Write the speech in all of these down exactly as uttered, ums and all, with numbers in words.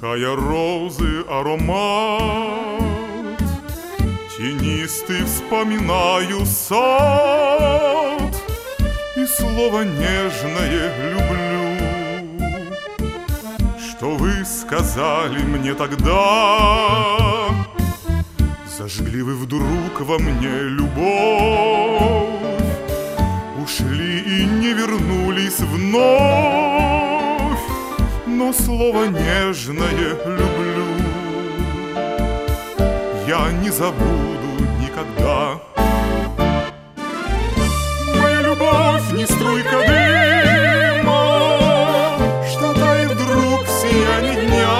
Вдыхая розы аромат, тенистый вспоминаю сад и слово нежное люблю, что вы сказали мне тогда. Зажгли вы вдруг во мне любовь, ушли и не вернулись вновь, но слово нежное люблю я не забуду никогда. Моя любовь не струйка дыма, что тает вдруг в сиянии дня,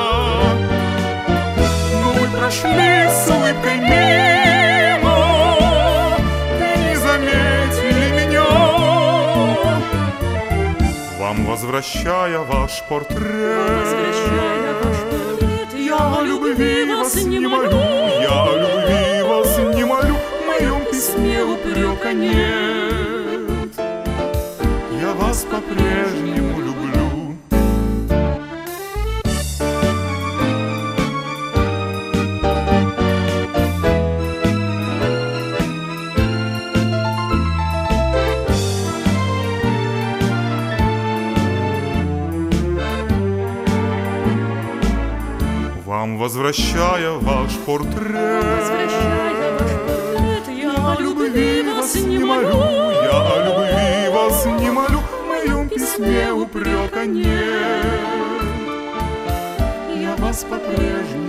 но мы прошли с улыбкой мимо, ты не заметили меня. Вам возвращая ваш портрет, я о любви вас не молю, я о любви вас не молю, в моем письме упрека нет, я вас по-прежнему люблю. Вам возвращая ваш портрет, возвращая ваш портрет, я о любви вас не молю, я о любви вас не молю, в моем письме упрека нет, я вас по-прежнему